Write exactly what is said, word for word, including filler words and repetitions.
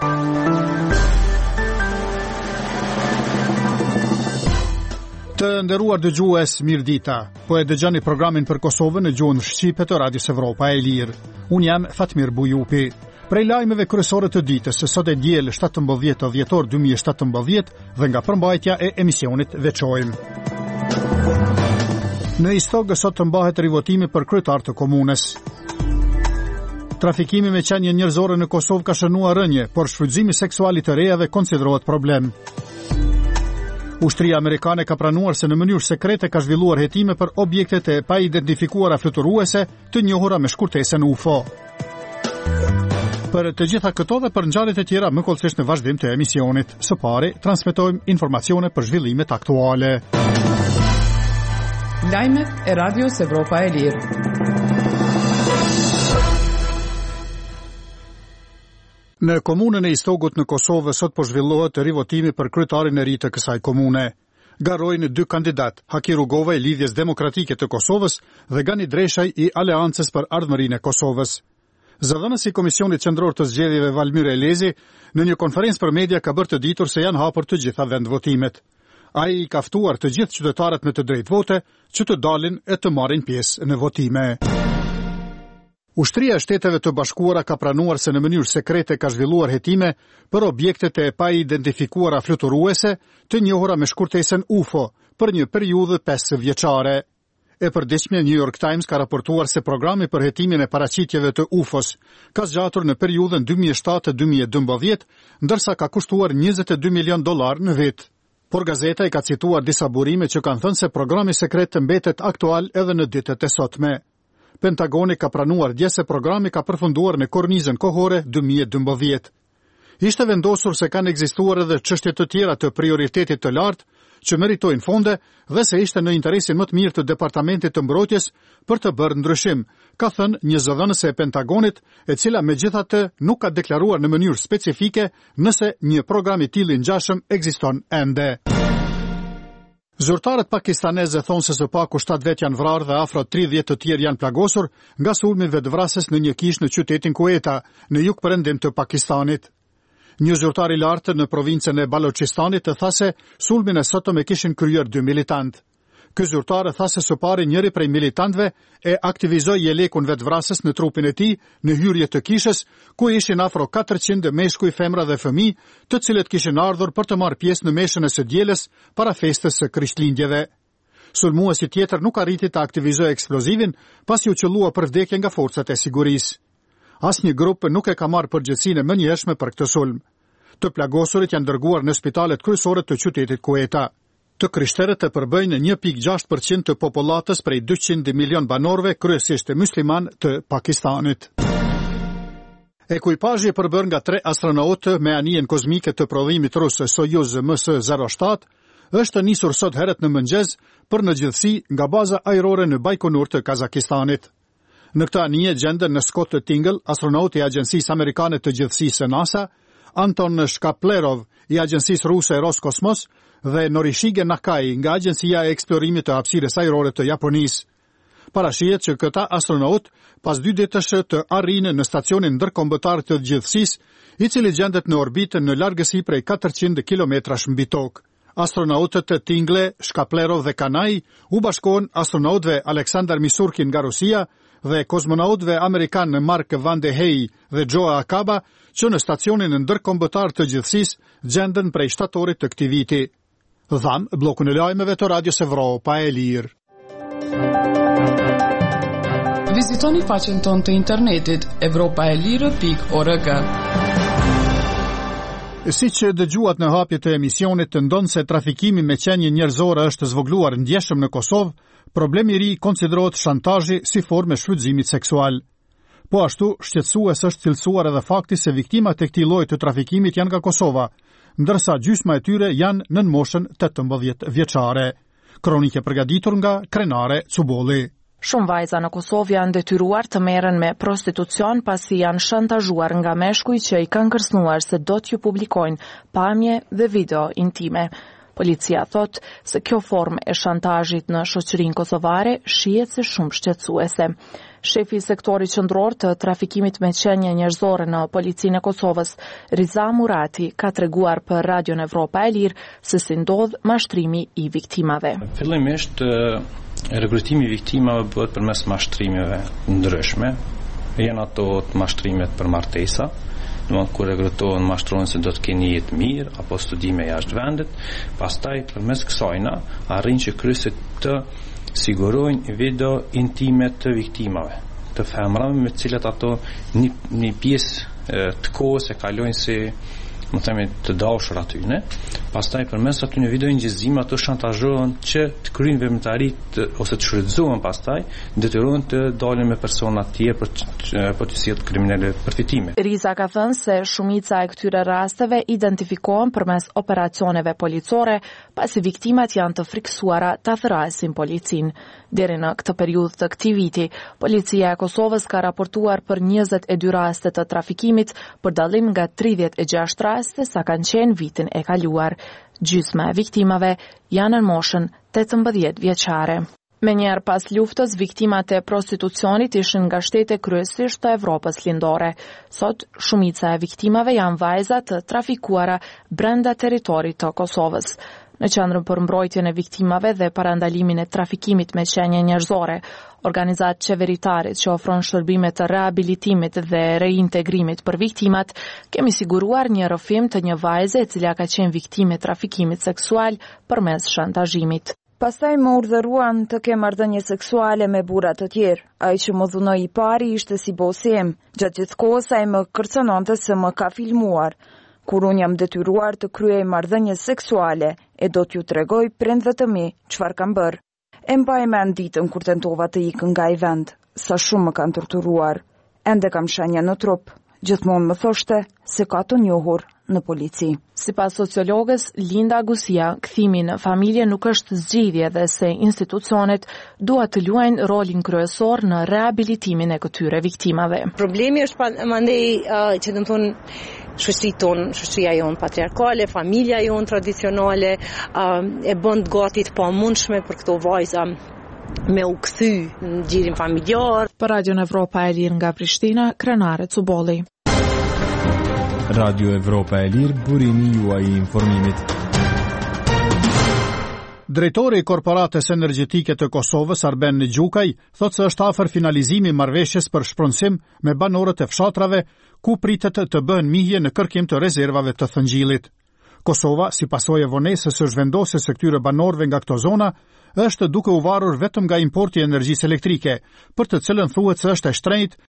Të nderuar dëgjues, mirëdita. Po e dëgjoni programin për Kosovën në gjuhën shqipe të Radios Evropa e Lirë. Unë jam Fatmir Bujupi. Prej lajmeve kryesore të ditës, sot e diel shtatëmbëdhjetë dhjetor dy mijë e shtatëmbëdhjetë dhe nga përmbajtja e emisionit veçojmë. Në Istog sot të mbahet rivotimi për kryetar të komunës. Trafikimi me qenie njerëzore në Kosovë ka shënuar rënje, por shfrytëzimi seksual i të rejave konsiderohet problem. Ushtria amerikane ka pranuar se në mënyrë sekrete ka zhvilluar hetime për objektet e pa identifikuara fluturuese të njohura me shkurtesën U F O. Për të gjitha këto dhe për ngjarjet e tjera më kollësisht në vazhdim të emisionit. Së pari, transmetojmë informacione për zhvillimet aktuale. Lajmet e Radios Evropa e Lirë. Në komunën e Istogut në Kosovë sot po zhvillohet rivotimi për kryetarin e ri të kësaj komune. Garojnë dy kandidat, Haki Rugova i Lidhjes Demokratike të Kosovës dhe Gani Dreshaj i Aleancës për Ardhmërinë e Kosovës. Zëdhënësi i Komisionit Qendror të Zgjedhjeve Valmir Elezi në një konferencë për media ka bërë të ditur se janë hapur të gjitha vendvotimet. Ai i ka ftuar të gjithë qytetarët me të drejtë vote që të dalin e të marrin pjesë në votime. Ushtria e Shteteve të Bashkuara ka pranuar se në mënyrë sekrete ka zhvilluar hetime për objektet e pa identifikuara fluturuese të njohura me shkurtesën U F O për një periudhë pesë vjeçare. E përditshme New York Times ka raportuar se programi për hetimin e paraqitjeve të U F O-s ka zgjatur në periudhën dy mijë e shtatë dy mijë e dymbëdhjetë, ndërsa ka kushtuar njëzet e dy milion dollar në vit. Por gazeta i ka cituar disa burime që kanë thënë se programi sekret të mbetet aktual edhe në ditët e sotme. Pentagoni ka pranuar dje se programi ka përfunduar në kornizën kohore dy mijë e dymbëdhjetë. Ishte vendosur se kanë ekzistuar edhe çështje të tjera të prioritetit të lartë që meritojnë fonde dhe se ishte në interesin më të mirë të Departamentit të Mbrojtjes për të bërë ndryshim, ka thënë një zëdhënëse e Pentagonit, e cila megjithatë nuk ka deklaruar në mënyrë specifike nëse një program i tillë i ngjashëm ekziston ende. Zyrtarët pakistaneze thonë se së paku shtatë vet janë vrarë dhe afro tridhjetë të tjerë janë plagosur nga sulmi vetvrasës në një kishë në qytetin Kuweta, në jugperëndim të Pakistanit. Një zyrtar i lartë në provincën e Balochistanit tha se sulmin e sotëm e kishin kryer dy militantë. Ky zyrtar tha se së pari njëri prej militantëve e aktivizoi jelekun vetvrasës në trupin e tij në hyrje të kishës, ku ishin afro katërqind meshkuj, femra dhe fëmijë, të cilët kishin ardhur për të marrë pjesë në meshën e së dielës para festës së Krishtlindjeve. Sulmuesi tjetër nuk arriti të aktivizojë eksplozivin, pasi u qellua për vdekje nga forcat e sigurisë. Asnjë grup nuk e ka marrë përgjegjësinë e menjëhershme për këtë sulm. Të plagosurit janë dërguar në spitalet kryesore të qytetit Kuweta. Të krishterët e përbëjnë një pikë gjashtë përqind të popullatës prej dyqind milion banorëve, kryesisht musliman të Pakistanit. Ekuipazhi e përbër nga tre astronautë me anijen kozmike të prodhimit rus Soyuz M S zero shtatë është nisur sot herët në mëngjes për në gjithësi nga baza ajrore në Baikonur të Kazakistanit. Në këtë anije gjenden në Scott Tingle, astronauti i Agjencisë Amerikane të Gjithësisë NASA, Anton Shkaplerov i Agjencisë Ruse Roskosmos dhe Norishige Nakai nga Agjencia e Eksplorimit të Hapësirës Ajrore të Japonisë. Parashihet që këta astronaut pas dy ditësh të arrinë në stacionin ndërkombëtar të gjithësisë, i cili gjendet në orbitën në largësi prej katërqind kilometrash mbi tokë. Astronautët të Tingle, Shkaplerov dhe Kanai u bashkohen astronautëve Aleksandar Misurkin nga Rusia dhe kozmonautëve amerikan Mark Van de Hey dhe Joe Akaba, që në stacionin ndërkombëtar të gjithësisë gjenden prej shtatorit të këtij viti. Dham bllokun e lajmeve të Radios Evropa e Lirë. Vizitoni faqen tonë të internetit evropaelire pikë org. Si që dëgjuat në hapje të emisionit, të ndonë se trafikimi me qenie njerëzore është zvogluar ndjeshëm në Kosovë, problemi i ri konsiderohet shantazhi si formë e shfrytëzimit seksual. Po ashtu, shqetësues është cilësuar edhe fakti se viktimat e këtij lloji të trafikimit janë nga Kosova, ndërsa gjysma e tyre janë nën moshën tetëmbëdhjetë vjeçare. Kronike përgatitur nga Krenare Cubolli. Shumë vajza në Kosovë janë detyruar të merren me prostitucion pasi janë shantazhuar nga meshkuj që i kanë kërcënuar se do t'ju publikojnë pamje dhe video intime. Policia thot se kjo formë e shantazhit në shoqërinë kosovare shihet se shumë shqetësuese. Shefi i sektorit qendror të trafikimit me qenie njerëzore në Policinë e Kosovës, Riza Murati, ka treguar për Radion Evropa e Lirë se si ndodh mashtrimi i viktimave. Fillimisht regrutimi i viktimave bëhet përmes mashtrimeve ndryshme. Janë ato mashtrimet për martesa, domethënë kur regrutohen mashtrohen se do të kenë jetë mirë apo studime jashtë vendit, pastaj përmes kësajna arrin që kryesit të sigurojnë video intime të viktimave, të femrave me të cilat ato një, një pjesë të kohës e kalojnë si më themi të dashur aty, ne. Pastaj përmes aty një video ngjizim ato shantazhohen që të kryejnë veprimtari ose të shfrytëzohen pastaj, detyrohen të dalin me persona të tjerë për për të sjellë kriminale përfitime. Riza ka thënë se shumica e këtyre rasteve identifikohen përmes operacioneve policore, pasi viktimat janë të friksuara ta thrasin policinë. Deri në këtë periudhë të këtij viti, Policia e Kosovës ka raportuar për njëzet e dy raste të trafikimit, për dallim nga tridhjetë e gjashtë raste sa kanë qenë vitin e kaluar. Gjysma e viktimave janë në moshën tetëmbëdhjetë vjeçare. Menjëherë pas luftës, viktimat e prostitucionit ishin nga shtete kryesisht të Evropës lindore. Sot, shumica e viktimave janë vajza të trafikuara brenda territorit të Kosovës. Në qendrën për mbrojtjen e viktimave dhe parandalimin e trafikimit me qenie njerëzore, organizatë qeveritare që ofron shërbime të rehabilitimit dhe reintegrimit për viktimat, kemi siguruar një rrëfim të një vajze e cila ka qenë viktime e trafikimit seksual përmes shantazhimit. Pastaj më urdhëruan të kem marrëdhënie seksuale me burra të tjerë. Ai që më dhunoi i pari ishte si bosi im. Gjatë gjithë kohës ai më kërcënonte se më ka filmuar. Kur unë jam detyruar të kryej marrëdhënie seksuale, e do t'ju tregoj prindve të mi çfarë kam bërë. E mbaj mend ditën kur tentova të ikë nga ai vend, sa shumë më kanë torturuar. Ende kam shenja në trup. Gjithmonë më thoshte se ka të njohur në polici. Sipas sociologës Linda Gusia, kthimi në familje nuk është zgjidhje dhe se institucionet duhet të luajnë rolin kryesor në rehabilitimin e këtyre viktimave. Problemi është mandej uh, që do të thonë shoqëria tonë, shoqëria jonë patriarkale, familja jonë tradicionale uh, e bën gati të pamundshme për këto vajza me u kthy në gjirin familjar. Për Radion Evropa e Lirë nga Prishtina, Krenare Cubolli. Radio Evropa e Lirë, burimi juaj i informimit. Drejtori i Korporatës Energjetike të Kosovës, Arben Gjukaj, thotë se është afër finalizimi i marrëveshjes për shpronësim me banorët e fshatrave, ku pritet të bëhen mihje në kërkim të rezervave të thëngjillit. Kosova, si pasojë e vonesës së zhvendosjes së këtyre banorëve nga këto zona, është duke u varur vetëm nga importi i energjisë elektrike, për të cilën thuhet se është e shtrenjtë